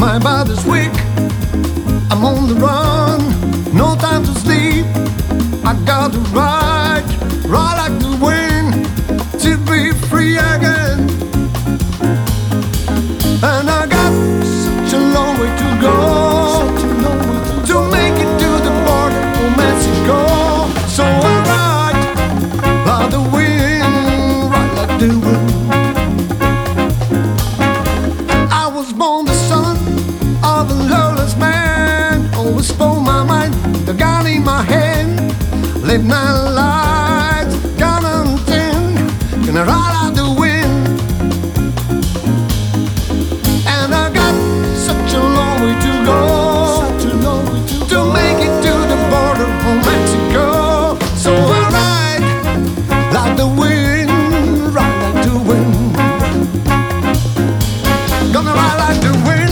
My body's weak, I'm on the run, no time to sleep. I got to ride, ride like the wind, to be free again. And I got such a long way to go, to make it to the border of Mexico. So I ride like the wind, ride like the wind. I was born the son of a lawless man, always spoke my mind, the gun in my hand. Live my life, gun on tin, gonna ride out the wind. And I got such a long way to go, to make it to the border of Mexico. So I ride like the wind, ride like the wind. Gonna ride like the wind.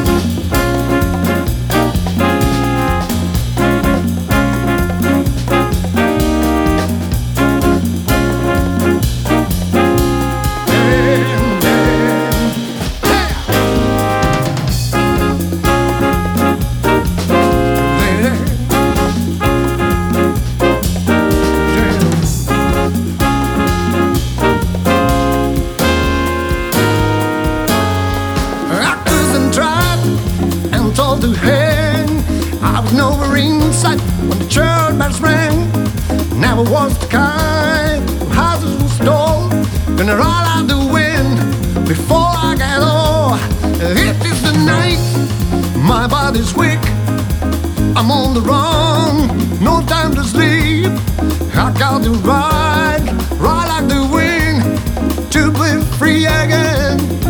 Told to hang, I was nowhere inside when the church bells rang. Never was the kind who houses were stole. Gonna ride out the wind before I get old. It is the night, my body's weak, I'm on the run, no time to sleep. I got to ride, ride like the wind, to be free again.